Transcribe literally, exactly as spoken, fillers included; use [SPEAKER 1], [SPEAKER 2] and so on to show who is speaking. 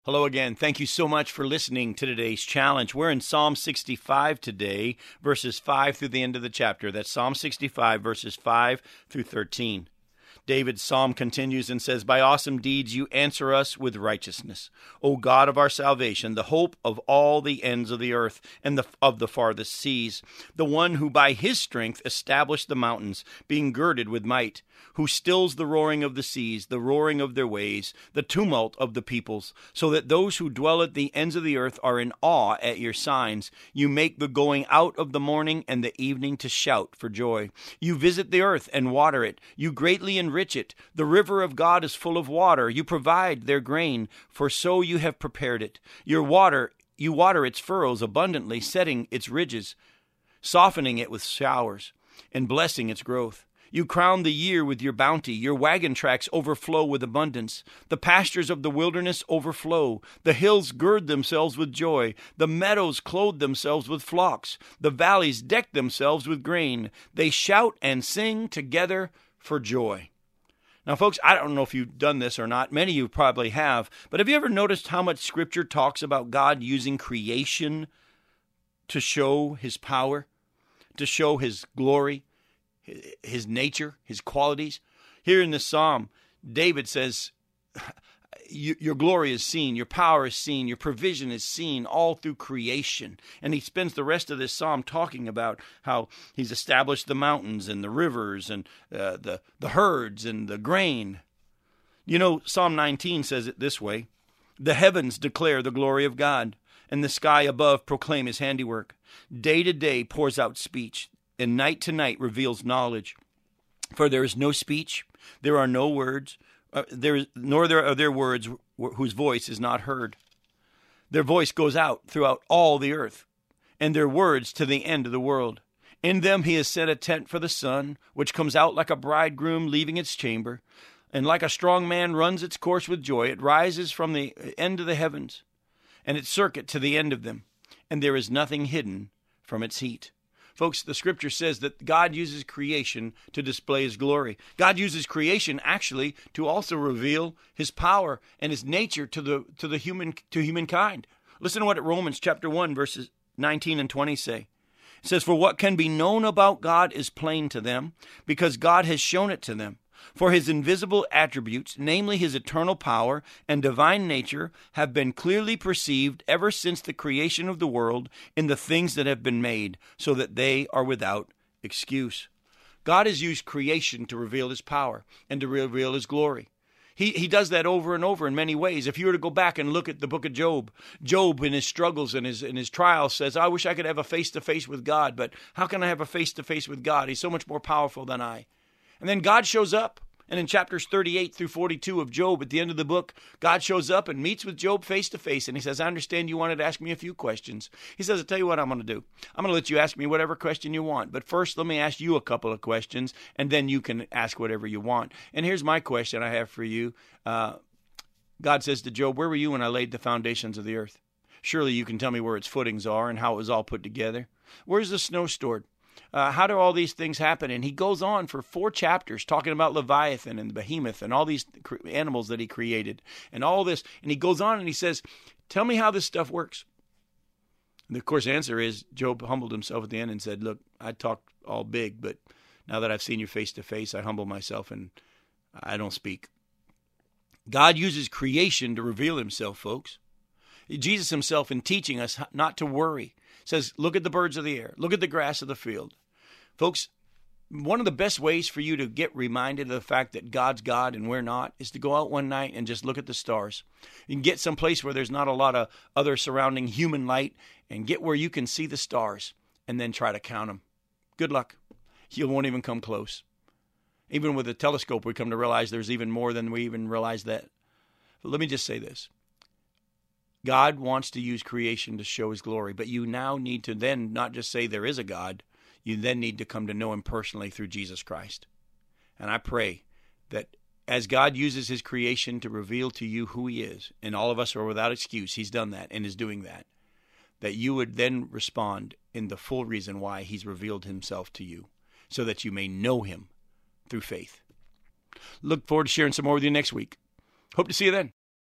[SPEAKER 1] Hello again. Thank you so much for listening to today's challenge. We're in Psalm sixty-five today, verses five through the end of the chapter. That's Psalm sixty-five, verses five through thirteen. David's psalm continues and says, "By awesome deeds you answer us with righteousness, O God of our salvation, the hope of all the ends of the earth and the, of the farthest seas, the one who by his strength established the mountains, being girded with might, who stills the roaring of the seas, the roaring of their waves, the tumult of the peoples, so that those who dwell at the ends of the earth are in awe at your signs. You make the going out of the morning and the evening to shout for joy. You visit the earth and water it. You greatly enrich it. The river of God is full of water. You provide their grain, for so you have prepared it. Your water, you water its furrows abundantly, setting its ridges, softening it with showers, and blessing its growth. You crown the year with your bounty. Your wagon tracks overflow with abundance. The pastures of the wilderness overflow. The hills gird themselves with joy. The meadows clothe themselves with flocks. The valleys deck themselves with grain. They shout and sing together for joy." Now, folks, I don't know if you've done this or not. Many of you probably have. But have you ever noticed how much Scripture talks about God using creation to show his power, to show his glory, his nature, his qualities? Here in this psalm, David says, your glory is seen, your power is seen, your provision is seen all through creation. And he spends the rest of this psalm talking about how he's established the mountains and the rivers and uh, the, the herds and the grain. You know, Psalm nineteen says it this way: "The heavens declare the glory of God, and the sky above proclaim his handiwork. Day to day pours out speech, and night to night reveals knowledge. For there is no speech, there are no words, uh, there nor there are there words w- whose voice is not heard. Their voice goes out throughout all the earth, and their words to the end of the world. In them he has set a tent for the sun, which comes out like a bridegroom leaving its chamber, and like a strong man runs its course with joy. It rises from the end of the heavens, and its circuit to the end of them, and there is nothing hidden from its heat." Folks, the Scripture says that God uses creation to display his glory. God uses creation actually to also reveal his power and his nature to the to the human to humankind. Listen to what Romans chapter one verses nineteen and twenty say. It says, "For what can be known about God is plain to them, because God has shown it to them. For his invisible attributes, namely his eternal power and divine nature, have been clearly perceived ever since the creation of the world in the things that have been made, so that they are without excuse." God has used creation to reveal his power and to reveal his glory. He he does that over and over in many ways. If you were to go back and look at the book of Job, Job in his struggles and his in his trials says, "I wish I could have a face-to-face with God, but how can I have a face-to-face with God? He's so much more powerful than I." And then God shows up. And in chapters thirty-eight through forty-two of Job, at the end of the book, God shows up and meets with Job face to face. And he says, "I understand you wanted to ask me a few questions." He says, "I'll tell you what I'm going to do. I'm going to let you ask me whatever question you want. But first, let me ask you a couple of questions, and then you can ask whatever you want." And here's my question I have for you. Uh, God says to Job, "Where were you when I laid the foundations of the earth? Surely you can tell me where its footings are and how it was all put together. Where's the snow stored? Uh, how do all these things happen?" And he goes on for four chapters talking about Leviathan and Behemoth and all these animals that he created and all this. And he goes on and he says, "Tell me how this stuff works." And of course, the answer is Job humbled himself at the end and said, "Look, I talked all big, but now that I've seen you face to face, I humble myself and I don't speak." God uses creation to reveal himself, folks. Jesus himself, in teaching us not to worry, says, look at the birds of the air. Look at the grass of the field. Folks, one of the best ways for you to get reminded of the fact that God's God and we're not is to go out one night and just look at the stars. You can get someplace where there's not a lot of other surrounding human light and get where you can see the stars and then try to count them. Good luck. You won't even come close. Even with a telescope, we come to realize there's even more than we even realize that. But let me just say this. God wants to use creation to show his glory, but you now need to then not just say there is a God, you then need to come to know him personally through Jesus Christ. And I pray that as God uses his creation to reveal to you who he is, and all of us are without excuse, he's done that and is doing that, that you would then respond in the full reason why he's revealed himself to you, so that you may know him through faith. Look forward to sharing some more with you next week. Hope to see you then.